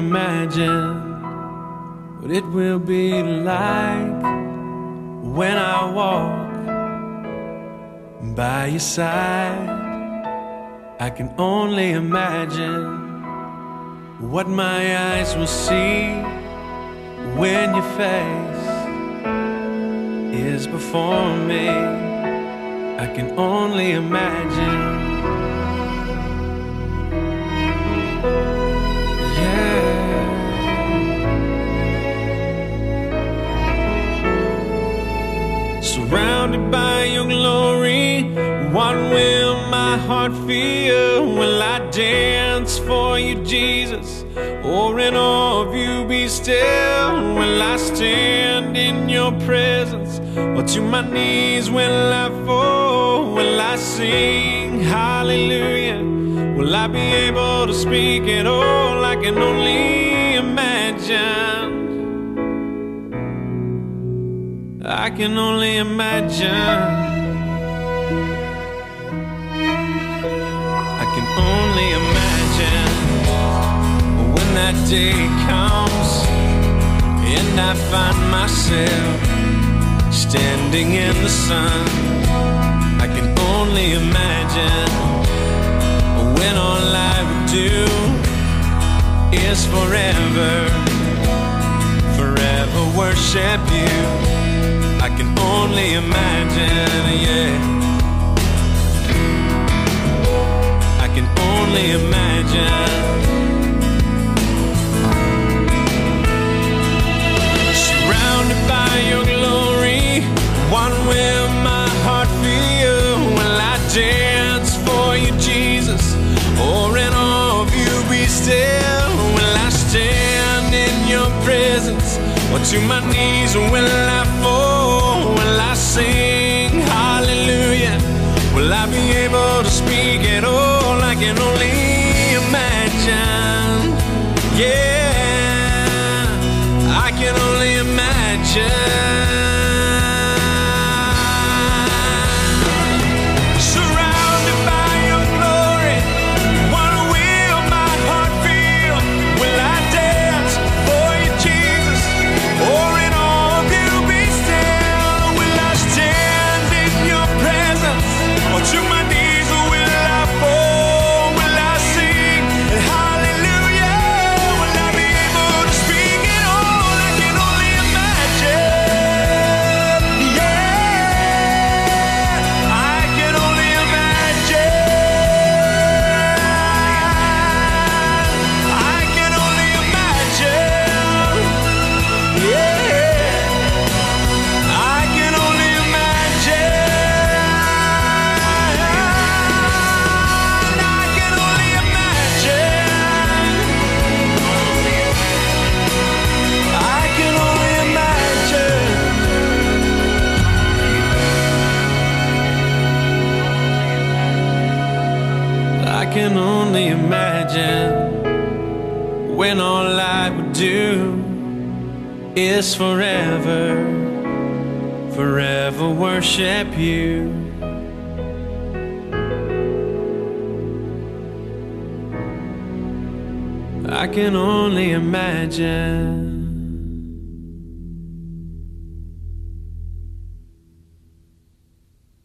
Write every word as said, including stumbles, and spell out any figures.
imagine what it will be like when I walk by your side. I can only imagine what my eyes will see when your face is before me. I can only imagine. Surrounded by your glory, what will my heart feel? Will I dance for you, Jesus, or in awe of you be still? Will I stand in your presence, or to my knees will I fall? Will I sing hallelujah? Will I be able to speak at all? I can only imagine. I can only imagine. I can only imagine when that day comes and I find myself standing in the sun. I can only imagine when all I would do is forever, forever worship you. I can only imagine, yeah. I can only imagine. Surrounded by your glory, what will my heart feel? Will I dance for you, Jesus, or in awe of you be still? Will I stand in your presence, or to my knees will I fall? Will I sing hallelujah? Will I be able to speak at all? I can only imagine. Yeah, I can only imagine. I can only imagine when all I would do is forever, forever worship you. I can only imagine.